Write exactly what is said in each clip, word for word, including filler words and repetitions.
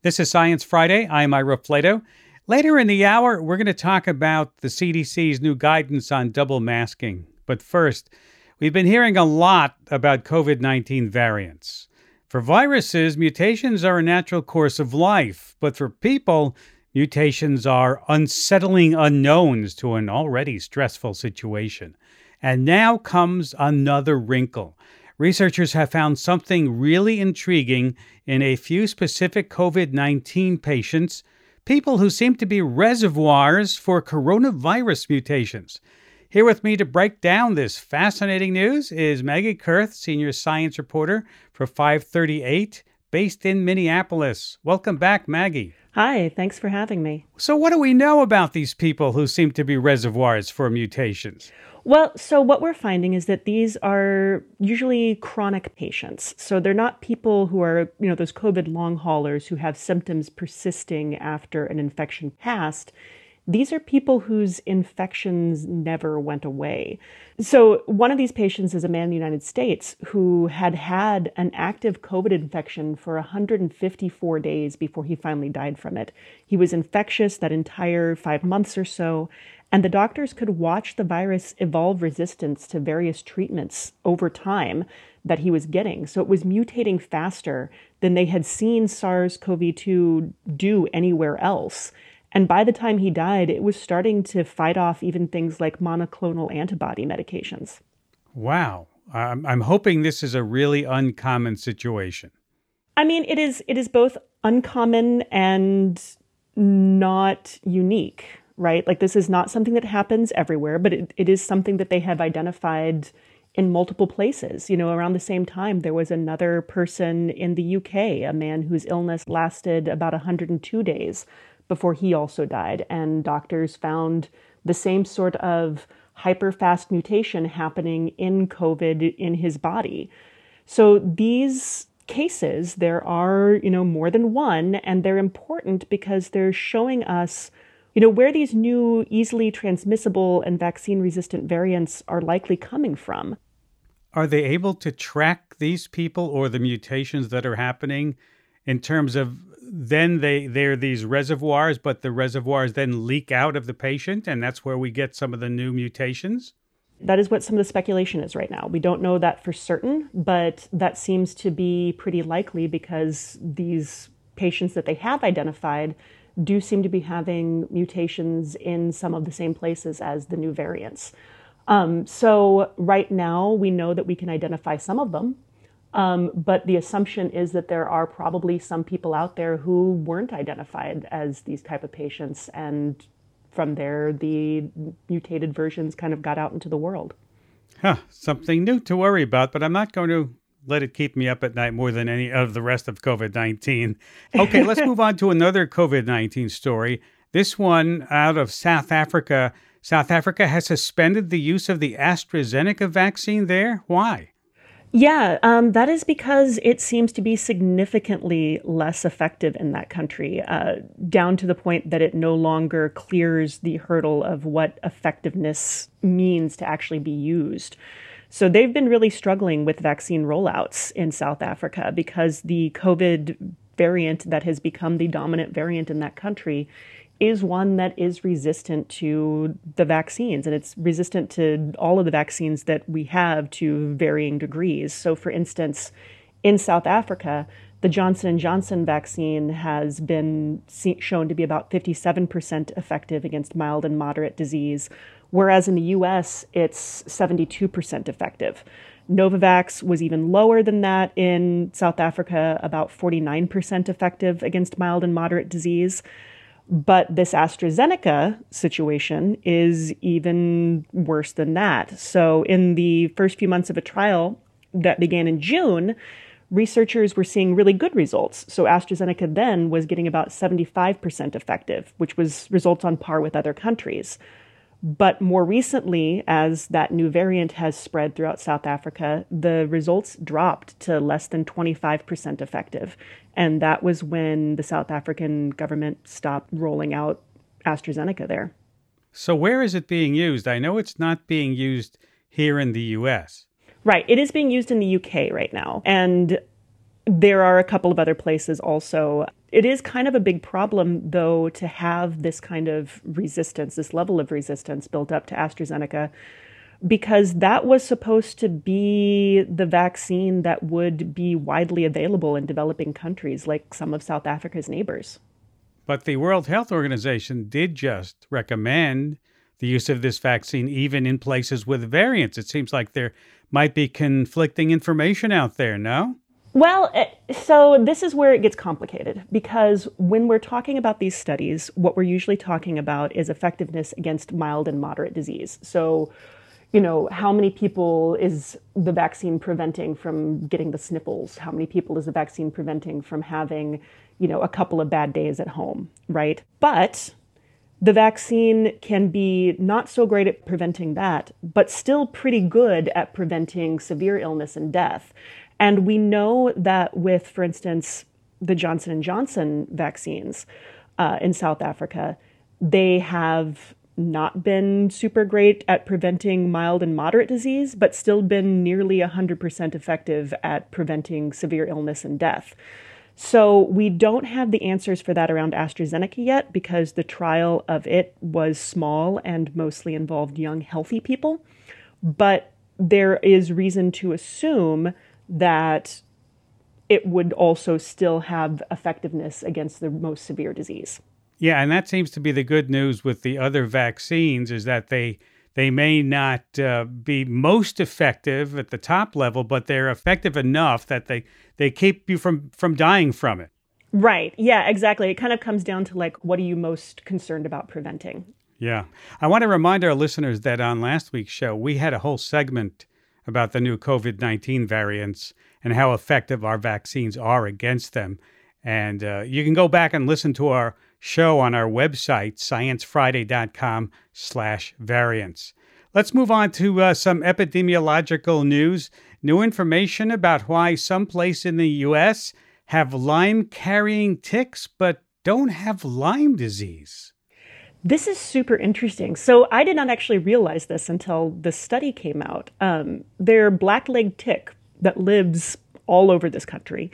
This is Science Friday. I'm Ira Flato. Later in the hour, we're going to talk about the C D C's new guidance on double masking. But first, we've been hearing a lot about covid nineteen variants. For viruses, mutations are a natural course of life. But for people, mutations are unsettling unknowns to an already stressful situation. And now comes another wrinkle. Researchers have found something really intriguing in a few specific covid nineteen patients, people who seem to be reservoirs for coronavirus mutations. Here with me to break down this fascinating news is Maggie Kurth, senior science reporter for five thirty-eight, based in Minneapolis. Welcome back, Maggie. Hi, thanks for having me. So what do we know about these people who seem to be reservoirs for mutations? Well, so what we're finding is that these are usually chronic patients. So they're not people who are, you know, those COVID long haulers who have symptoms persisting after an infection passed. These are people whose infections never went away. So one of these patients is a man in the United States who had had an active COVID infection for one hundred fifty-four days before he finally died from it. He was infectious that entire five months or so, and the doctors could watch the virus evolve resistance to various treatments over time that he was getting. So it was mutating faster than they had seen SARS-C o V two do anywhere else. And by the time he died, it was starting to fight off even things like monoclonal antibody medications. Wow. I'm, I'm hoping this is a really uncommon situation. I mean, it is it is both uncommon and not unique, right? Like, this is not something that happens everywhere, but it, it is something that they have identified in multiple places. You know, around the same time, there was another person in the U K, a man whose illness lasted about one hundred two days before he also died. And doctors found the same sort of hyper-fast mutation happening in COVID in his body. So these cases, there are, you know, more than one, and they're important because they're showing us, you know, where these new easily transmissible and vaccine-resistant variants are likely coming from. Are they able to track these people or the mutations that are happening in terms of then they, they're these reservoirs, but the reservoirs then leak out of the patient, and that's where we get some of the new mutations? That is what some of the speculation is right now. We don't know that for certain, but that seems to be pretty likely because these patients that they have identified do seem to be having mutations in some of the same places as the new variants. Um, so right now, we know that we can identify some of them. Um, but the assumption is that there are probably some people out there who weren't identified as these type of patients, and from there, the mutated versions kind of got out into the world. Huh, something new to worry about, but I'm not going to let it keep me up at night more than any of the rest of covid nineteen. Okay, let's move on to another covid nineteen story. This one out of South Africa. South Africa has suspended the use of the AstraZeneca vaccine there. Why? Yeah, um, that is because it seems to be significantly less effective in that country, uh, down to the point that it no longer clears the hurdle of what effectiveness means to actually be used. So they've been really struggling with vaccine rollouts in South Africa because the COVID variant that has become the dominant variant in that country is one that is resistant to the vaccines, and it's resistant to all of the vaccines that we have to varying degrees. So for instance, in South Africa, the Johnson and Johnson vaccine has been shown to be about fifty-seven percent effective against mild and moderate disease, whereas in the U S, it's seventy-two percent effective. Novavax was even lower than that in South Africa, about forty-nine percent effective against mild and moderate disease. But this AstraZeneca situation is even worse than that. So in the first few months of a trial that began in June, researchers were seeing really good results. So AstraZeneca then was getting about seventy-five percent effective, which was results on par with other countries. But more recently, as that new variant has spread throughout South Africa, the results dropped to less than twenty-five percent effective. And that was when the South African government stopped rolling out AstraZeneca there. So where is it being used? I know it's not being used here in the U S. Right. It is being used in the U K right now. And There are a couple of other places also. It is kind of a big problem, though, to have this kind of resistance, this level of resistance built up to AstraZeneca, because that was supposed to be the vaccine that would be widely available in developing countries like some of South Africa's neighbors. But the World Health Organization did just recommend the use of this vaccine even in places with variants. It seems like there might be conflicting information out there, no? Well, so this is where it gets complicated, because when we're talking about these studies, what we're usually talking about is effectiveness against mild and moderate disease. So, you know, how many people is the vaccine preventing from getting the sniffles? How many people is the vaccine preventing from having, you know, a couple of bad days at home, right? But the vaccine can be not so great at preventing that, but still pretty good at preventing severe illness and death. And we know that with, for instance, the Johnson and Johnson vaccines uh, in South Africa, they have not been super great at preventing mild and moderate disease, but still been nearly one hundred percent effective at preventing severe illness and death. So we don't have the answers for that around AstraZeneca yet, because the trial of it was small and mostly involved young, healthy people. But there is reason to assume that it would also still have effectiveness against the most severe disease. Yeah, and that seems to be the good news with the other vaccines, is that they they may not uh, be most effective at the top level, but they're effective enough that they, they keep you from, from dying from it. Right. Yeah, exactly. It kind of comes down to, like, what are you most concerned about preventing? Yeah. I want to remind our listeners that on last week's show, we had a whole segment about the new covid nineteen variants and how effective our vaccines are against them. And uh, you can go back and listen to our show on our website, sciencefriday.com slash variants. Let's move on to uh, some epidemiological news. New information about why some places in the U S have Lyme-carrying ticks but don't have Lyme disease. This is super interesting. So I did not actually realize this until the study came out. Um, they're black-legged tick that lives all over this country.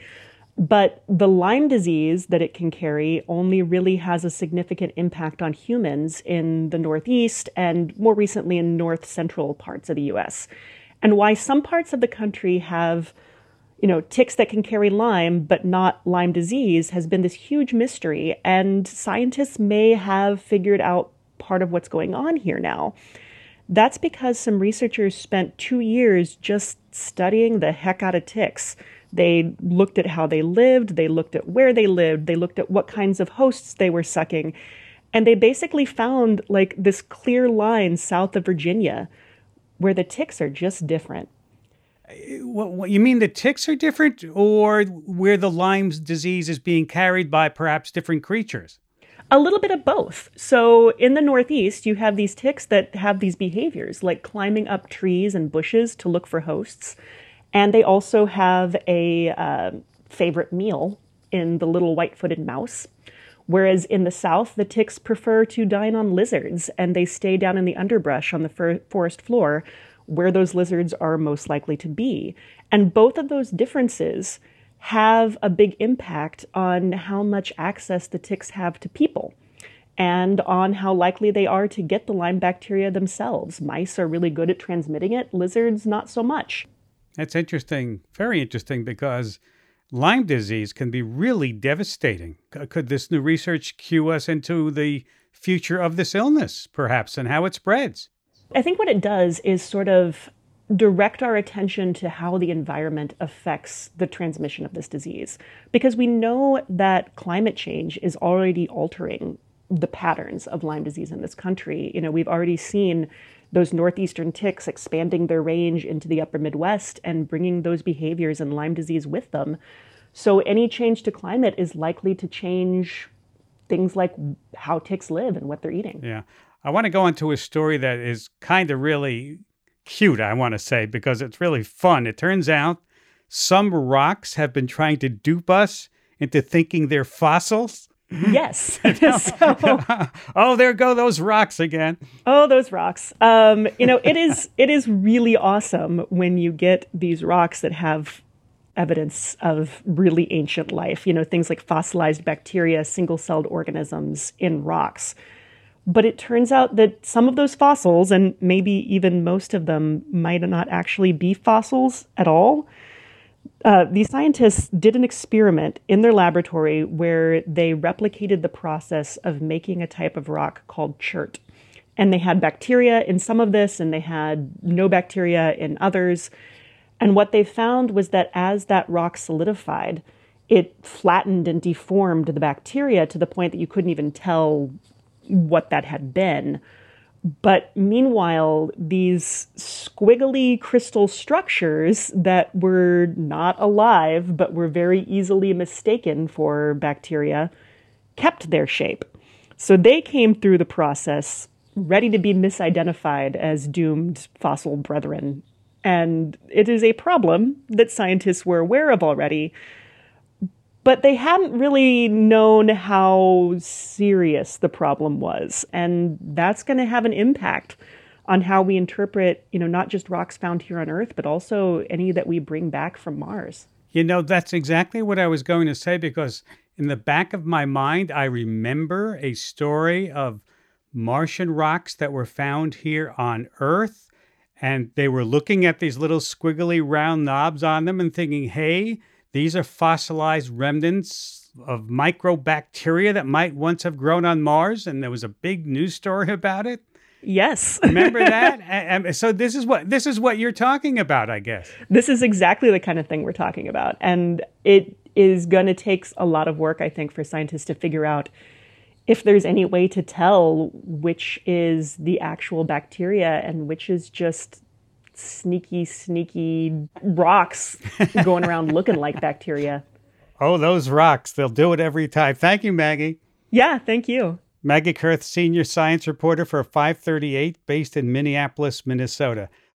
But the Lyme disease that it can carry only really has a significant impact on humans in the Northeast and more recently in north central parts of the U S. And why some parts of the country have, you know, ticks that can carry Lyme, but not Lyme disease, has been this huge mystery. And scientists may have figured out part of what's going on here now. That's because some researchers spent two years just studying the heck out of ticks. They looked at how they lived, they looked at where they lived, they looked at what kinds of hosts they were sucking, and they basically found like this clear line south of Virginia where the ticks are just different. What, what, you mean the ticks are different, or where the Lyme disease is being carried by perhaps different creatures? A little bit of both. So in the Northeast, you have these ticks that have these behaviors like climbing up trees and bushes to look for hosts. And they also have a uh, favorite meal in the little white-footed mouse. Whereas in the South, the ticks prefer to dine on lizards, and they stay down in the underbrush on the for- forest floor where those lizards are most likely to be. And both of those differences have a big impact on how much access the ticks have to people and on how likely they are to get the Lyme bacteria themselves. Mice are really good at transmitting it, lizards not so much. That's interesting, very interesting, because Lyme disease can be really devastating. Could this new research cue us into the future of this illness, perhaps, and how it spreads? I think what it does is sort of direct our attention to how the environment affects the transmission of this disease. Because we know that climate change is already altering the patterns of Lyme disease in this country. You know, we've already seen those northeastern ticks expanding their range into the upper Midwest and bringing those behaviors and Lyme disease with them. So any change to climate is likely to change things like how ticks live and what they're eating. Yeah. I want to go into a story that is kind of really cute, I want to say, because it's really fun. It turns out some rocks have been trying to dupe us into thinking they're fossils. Yes. so, oh, there go those rocks again. Oh, those rocks. Um, you know, it is it is really awesome when you get these rocks that have evidence of really ancient life, you know, things like fossilized bacteria, single-celled organisms in rocks. But it turns out that some of those fossils, and maybe even most of them, might not actually be fossils at all. Uh, these scientists did an experiment in their laboratory where they replicated the process of making a type of rock called chert. And they had bacteria in some of this, and they had no bacteria in others. And what they found was that as that rock solidified, it flattened and deformed the bacteria to the point that you couldn't even tell what that had been. But meanwhile, these squiggly crystal structures that were not alive, but were very easily mistaken for bacteria, kept their shape. So they came through the process ready to be misidentified as doomed fossil brethren. And it is a problem that scientists were aware of already, but they hadn't really known how serious the problem was. And that's going to have an impact on how we interpret, you know, not just rocks found here on Earth, but also any that we bring back from Mars. You know, that's exactly what I was going to say, because in the back of my mind, I remember a story of Martian rocks that were found here on Earth. And they were looking at these little squiggly round knobs on them and thinking, hey, these are fossilized remnants of microbacteria that might once have grown on Mars. And there was a big news story about it. Yes. Remember that? And so this is what this is what you're talking about, I guess. This is exactly the kind of thing we're talking about. And it is going to take a lot of work, I think, for scientists to figure out if there's any way to tell which is the actual bacteria and which is just sneaky, sneaky rocks going around looking like bacteria. Oh, those rocks. They'll do it every time. Thank you, Maggie. Yeah, thank you. Maggie Kurth, senior science reporter for five thirty-eight, based in Minneapolis, Minnesota.